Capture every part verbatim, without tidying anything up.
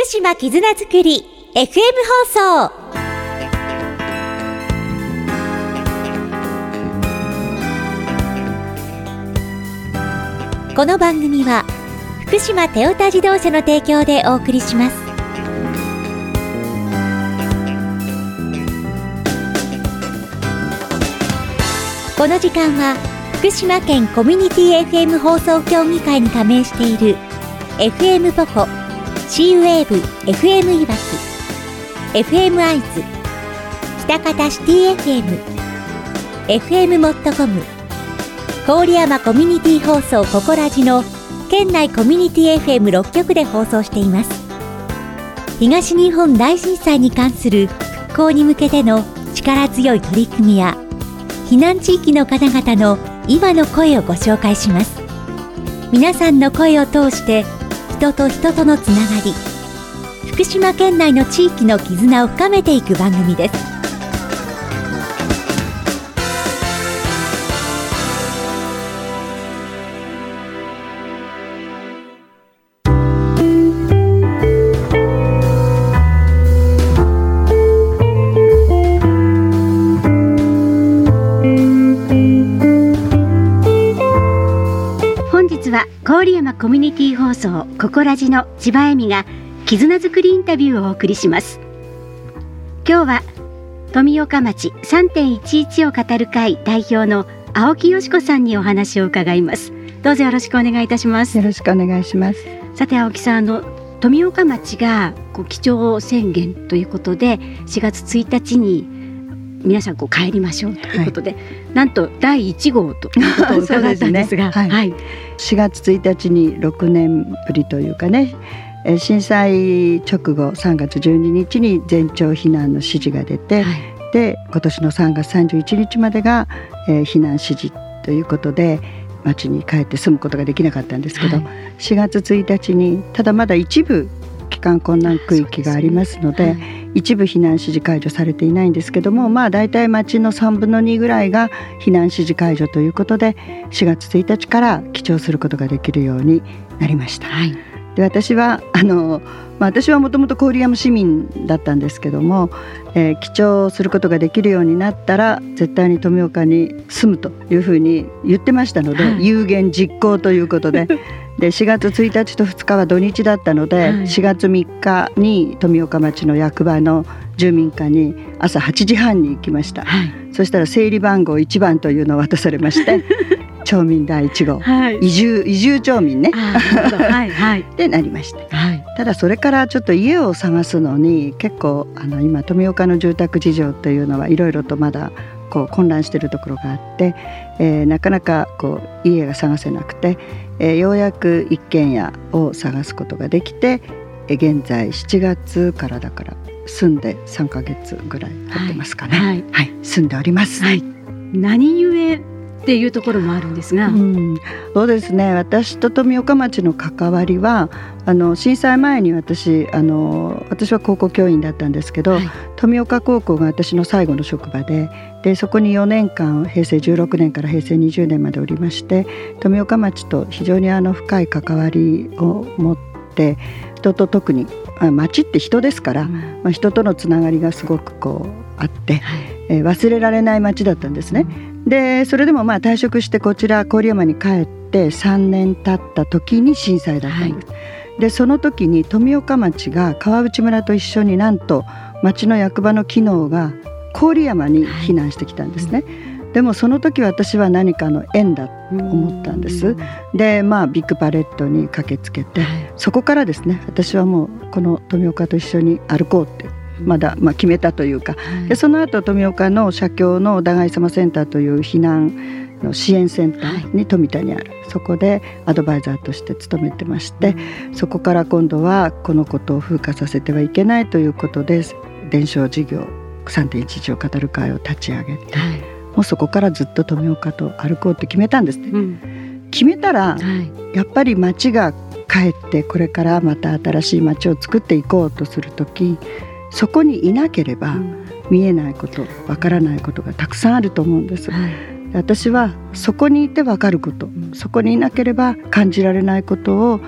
福島絆づくり エフエム 放送。この番組は福島テオタ自動車の提供でお送りします。この時間は福島県コミュニティ エフエム 放送協議会に加盟している エフエム ポコ、C ウェーブ エフエム いわき、エフエム アイズ、喜多方シティ エフエム、エフエム モットコム、郡山コミュニティ放送ココラジの県内コミュニティ エフエムろっ 局で放送しています。東日本大震災に関する復興に向けての力強い取り組みや避難地域の方々の今の声をご紹介します。皆さんの声を通して人と人とのつながり、福島県内の地域の絆を深めていく番組です。 郡山コミュニティ放送ココラジの千葉恵美が絆づくりインタビューをお送りします。今日は富岡町 さんてんいちいち を語る会代表の青木よし子さんにお話を伺います。どうぞよろしくお願いいたします。 よろしくお願いします。 さて青木さん、あの富岡町がこう基調宣言ということでしがつついたちに皆さんこう帰りましょうということで、はい、なんとだいいち号ということを伺ったんですがそうですね、はいはい、しがつついたちにろくねんぶりというかね、震災直後さんがつじゅうににちに全町避難の指示が出て、はい、で今年のさんがつさんじゅういちにちまでが、えー、避難指示ということで町に帰って住むことができなかったんですけど、はい、しがつついたちにただまだ一部帰還困難区域がありますので、はい、一部避難指示解除されていないんですけども、まあだいたい町のさんぶんのにぐらいが避難指示解除ということでしがつついたちから記帳することができるようになりました。はい、で私はあの、まあ、私はもともと郡山市民だったんですけども、えー、記帳することができるようになったら絶対に富岡に住むというふうに言ってましたので、はい、有言実行ということででしがつついたちとふつかは土日だったので、はい、しがつみっかに富岡町の役場の住民課に朝はちじはんに行きました。はい、そしたら整理番号いちばんというのを渡されまして町民だいいち号、はい、移住移住町民ねはい、はい、でなりました。はい、ただそれからちょっと家を探すのに結構あの今富岡の住宅事情というのはいろいろとまだこう混乱しているところがあって、えー、なかなかこう家が探せなくて、えー、ようやく一軒家を探すことができて、えー、現在しちがつからだから住んでさんかげつぐらい経ってますかね。はいはいはい、住んでおります。はい、 何故っていうところもあるんですが、うん、 そうですね、私と富岡町の関わりはあの震災前に私あの私は高校教員だったんですけど、はい、富岡高校が私の最後の職場で、でそこによねんかんへいせいじゅうろくねんからへいせいにじゅうねんまでおりまして、富岡町と非常にあの深い関わりを持って、人と特に町って人ですから、うんまあ、人とのつながりがすごくこうあって、はいえー、忘れられない町だったんですね。うんでそれでもまあ退職してこちら郡山に帰ってさんねん経った時に震災だったんです。はい、でその時に富岡町が川内村と一緒になんと町の役場の機能が郡山に避難してきたんですね。はいうん、でもその時私は何かの縁だと思ったんです。でまあビッグパレットに駆けつけて、はい、そこからですね私はもうこの富岡と一緒に歩こうってまだまあ決めたというか、はい、でその後富岡の社協の太貝様センターという避難の支援センターに富田にある、はい、そこでアドバイザーとして勤めてまして、うん、そこから今度はこのことを風化させてはいけないということで伝承事業 さんてんいちいち を語る会を立ち上げて、はい、もうそこからずっと富岡と歩こうって決めたんですね。うん、決めたら、はい、やっぱり町が帰ってこれからまた新しい町を作っていこうとするとき、そこにいなければ見えないこと、わからないことがたくさんあると思うんです。はい、私はそこにいてわかること、そこにいなければ感じられないことを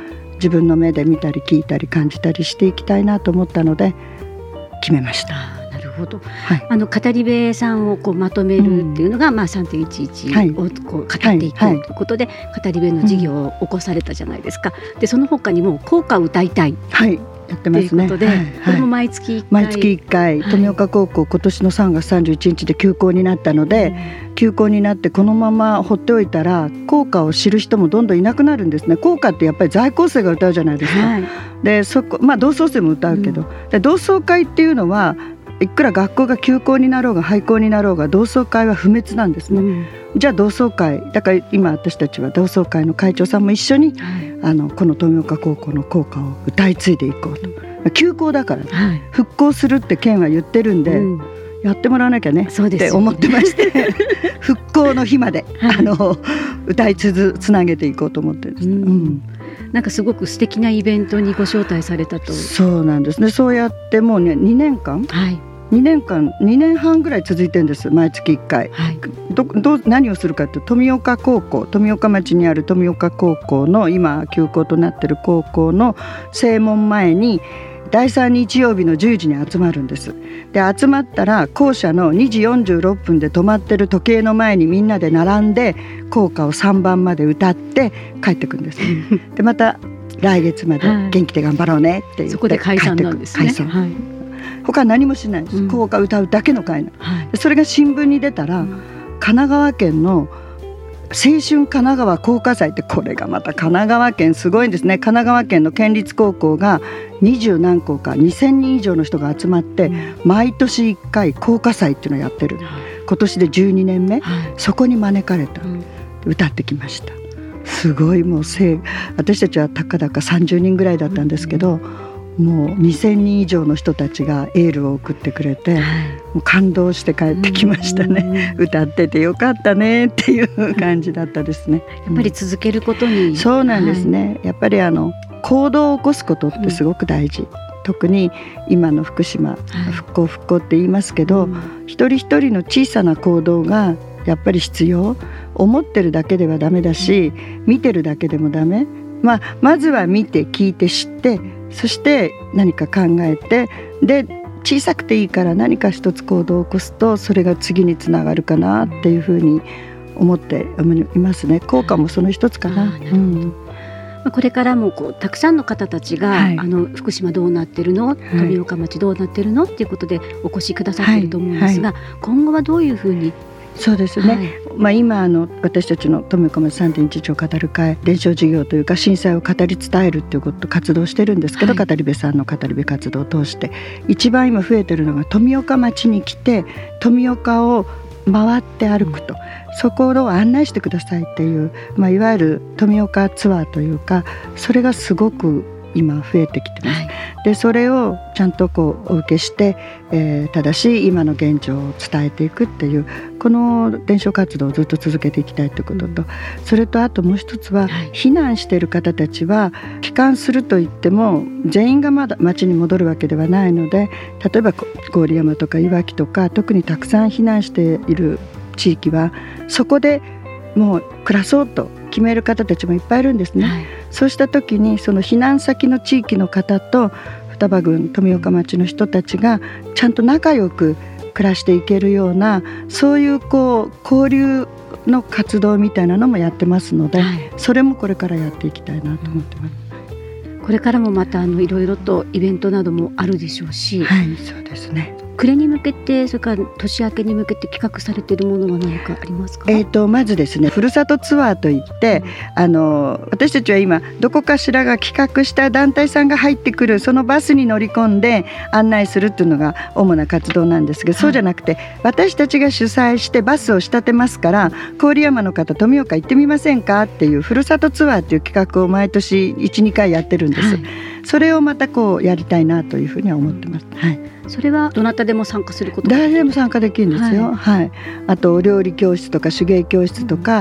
自分の目で見たり聞いたり感じたりしていきたいなと思ったので決めました。 なるほど、 はい、 あの語り部さんをこうまとめるっていうのが、うんまあ、さんてんいちいちをこう語っていくということで、はいはい、語り部の事業を起こされたじゃないですか、うん、でその他にも校歌を歌いたい、 はいやってますね。 ということで、はいはい、これも毎月いっかい毎月いっかい、はい、富岡高校今年のさんがつさんじゅういちにちで休校になったので、うん、休校になってこのまま放っておいたら校歌を知る人もどんどんいなくなるんですね。校歌ってやっぱり在校生が歌うじゃないですか、はい、でそこ、まあ、同窓生も歌うけど、うん、で同窓会っていうのはいくら学校が休校になろうが廃校になろうが同窓会は不滅なんですね、うん、じゃあ同窓会だから今私たちは同窓会の会長さんも一緒に、はい、あのこの富岡高校の校歌を歌い継いでいこうと、うん、休校だから、ねはい、復興するって県は言ってるんで、うん、やってもらわなきゃねって思ってまして復興の日まで、はい、あの歌いつづつなげていこうと思ってるんです、うんうん、 なんかすごく素敵なイベントにご招待されたと。 そうなんですね。そうやってもうねにねんかん、はい、にねんかんにねんはんぐらい続いてるんです。毎月いっかい、はい、どど何をするかというと富岡高校富岡町にある富岡高校の今休校となっている高校の正門前にだいさん日曜日のじゅうじに集まるんです。で集まったら校舎のにじよんじゅうろっぷんで止まってる時計の前にみんなで並んで校歌をさんばんまで歌って帰ってくるんですでまた来月まで元気で頑張ろうねって言って、はい、そこで解散なんですね。解散、はい、他は何もしないです、うん、校歌歌うだけの会な、はい、それが新聞に出たら、うん、神奈川県の青春神奈川校歌祭ってこれがまた神奈川県すごいんですね。神奈川県の県立高校がにじゅうなんこうかにせんにん以上の人が集まって、うん、毎年いっかい校歌祭っていうのをやってる、うん、今年でじゅうにねんめ、はい、そこに招かれた、うん、歌ってきました。すごいもう私たちはたかだかさんじゅうにんぐらいだったんですけど、うん、もうにせんにん以上の人たちがエールを送ってくれて、はい、もう感動して帰ってきましたね、うん、歌っててよかったねっていう感じだったですね。 やっぱり続けることに、うん、 そうなんですね、はい、やっぱりあの行動を起こすことってすごく大事、うん、特に今の福島、はい、復興復興って言いますけど、うん、一人一人の小さな行動がやっぱり必要。思ってるだけではダメだし、うん、見てるだけでもダメ、まあ、まずは見て聞いて知ってそして何か考えてで小さくていいから何か一つ行動を起こすとそれが次につながるかなっていうふうに思っていますね。効果もその一つかな。うん、 これからもこうたくさんの方たちが、はい、あの福島どうなってるの、はい、富岡町どうなってるのっていうことでお越しくださってると思うんですが、はいはい、今後はどういうふうに。 そうですね、はい、まあ、今あの私たちの富岡町 さんてんいちいち を語る会伝承事業というか震災を語り伝えるということ活動してるんですけど、はい、語り部さんの語り部活動を通して一番今増えてるのが富岡町に来て富岡を回って歩くと、うん、そこを案内してくださいっていう、まあ、いわゆる富岡ツアーというかそれがすごく今増えてきてます、はい、でそれをちゃんとこうお受けして、えー、正しい今の現状を伝えていくっていうこの伝承活動をずっと続けていきたいということと、うん、それとあともう一つは、はい、避難している方たちは帰還するといっても全員がまだ町に戻るわけではないので例えば郡山とかいわきとか特にたくさん避難している地域はそこでもう暮らそうと決める方たちもいっぱいいるんですね、はい、そうした時にその避難先の地域の方と双葉郡富岡町の人たちがちゃんと仲良く暮らしていけるようなそういうこう交流の活動みたいなのもやってますので、はい、それもこれからやっていきたいなと思ってます、 うん、これからもまたあのいろいろとイベントなどもあるでしょうし、 はい、そうですね。 暮れに向けてそれから年明けに向けて企画されているものは何かありますか？ えー、とまずですねふるさとツアーといって、うん、あの私たちは今どこかしらが企画した団体さんが入ってくるそのバスに乗り込んで案内するっていうのが主な活動なんですけど、はい、そうじゃなくて私たちが主催してバスを仕立てますから郡山の方富岡行ってみませんかっていうふるさとツアーっていう企画を毎年 いちにかいやってるんです、はい、それをまたこうやりたいなというふうには思ってます、はい。 それはどなたでも参加すること？ 誰でも参加できるんですよ、はいはい、あとお料理教室とか手芸教室とか、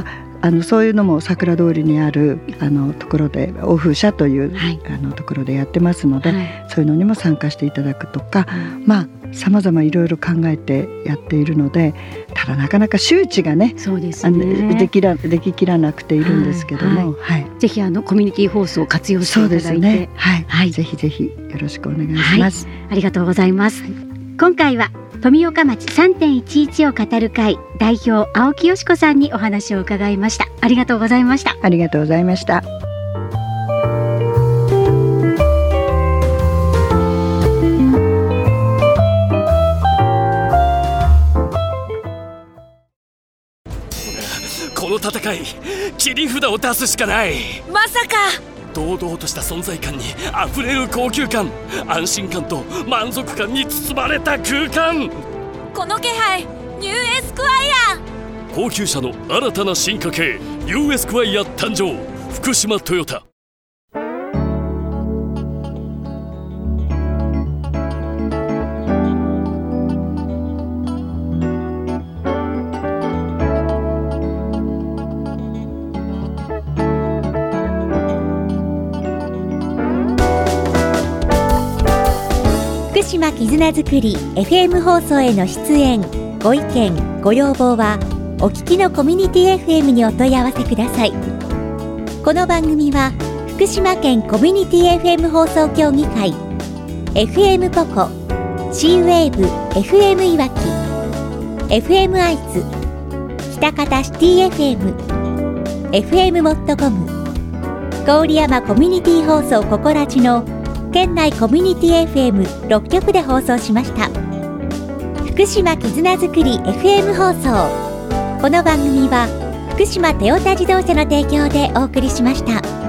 あのそういうのも桜通りにあるあのところで欧風社という、はい、あのところでやってますので、はい、そういうのにも参加していただくとか、うん、まあさまざまいろいろ考えてやっているので、ただなかなか周知がね、 そうですね、 あのできらでききらなくているんですけども、 はいはい、ぜひあのコミュニティ放送を活用していただいて、そうですね、 はいはい、ぜひぜひよろしくお願いします、 はい、ありがとうございます。今回は富岡町 さんてんいちいち を語る会代表青木よし子さんにお話を伺いました。ありがとうございました。 ありがとうございました。 この戦い、切り札を出すしかない。 まさか堂々とした存在感にあふれる高級感、安心感と満足感に包まれた空間。 この気配、ニューエスクワイア。 高級車の新たな進化系ニューエスクワイア誕生。福島トヨタ。 福島絆づくり エフエム 放送への出演ご意見ご要望はお聞きのコミュニティ エフエム にお問い合わせください。この番組は福島県コミュニティ エフエム 放送協議会 エフエム ポコ C ウェーブ エフエム いわき エフエム アイズ北方シティ エフエム エフエム モットコム 郡山コミュニティ放送ココラジの県内コミュニティ エフエムろっ 局で放送しました。福島絆づくり エフエム 放送。この番組は福島トヨタ自動車の提供でお送りしました。